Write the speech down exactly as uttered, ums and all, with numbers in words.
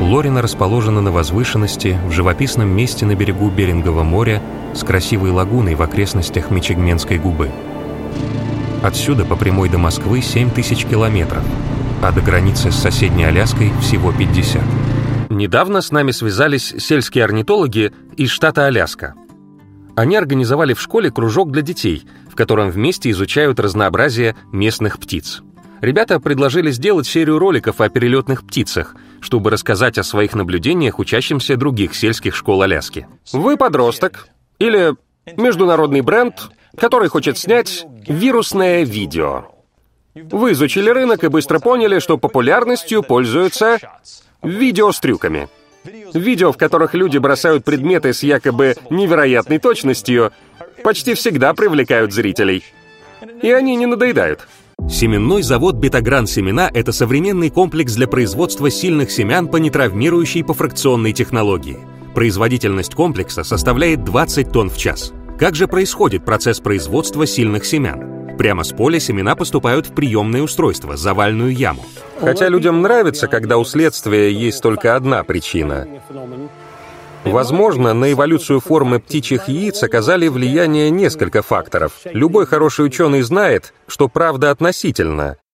Лорина расположена на возвышенности в живописном месте на берегу Берингового моря с красивой лагуной в окрестностях Мичигменской губы. Отсюда по прямой до Москвы семь тысяч километров, а до границы с соседней Аляской всего пятьдесят. Недавно с нами связались сельские орнитологи из штата Аляска. Они организовали в школе кружок для детей, в котором вместе изучают разнообразие местных птиц. Ребята предложили сделать серию роликов о перелетных птицах, чтобы рассказать о своих наблюдениях учащимся других сельских школ Аляски. Вы подросток или международный бренд, который хочет снять вирусное видео. Вы изучили рынок и быстро поняли, что популярностью пользуются видео с трюками. Видео, в которых люди бросают предметы с якобы невероятной точностью, почти всегда привлекают зрителей. И они не надоедают. Семенной завод «Бетагран Семена» — это современный комплекс для производства сильных семян по нетравмирующей пофракционной технологии. Производительность комплекса составляет двадцать тонн в час. Как же происходит процесс производства сильных семян? Прямо с поля семена поступают в приемное устройство — завальную яму. Хотя людям нравится, когда у следствия есть только одна причина. Возможно, на эволюцию формы птичьих яиц оказали влияние несколько факторов. Любой хороший ученый знает, что правда относительна,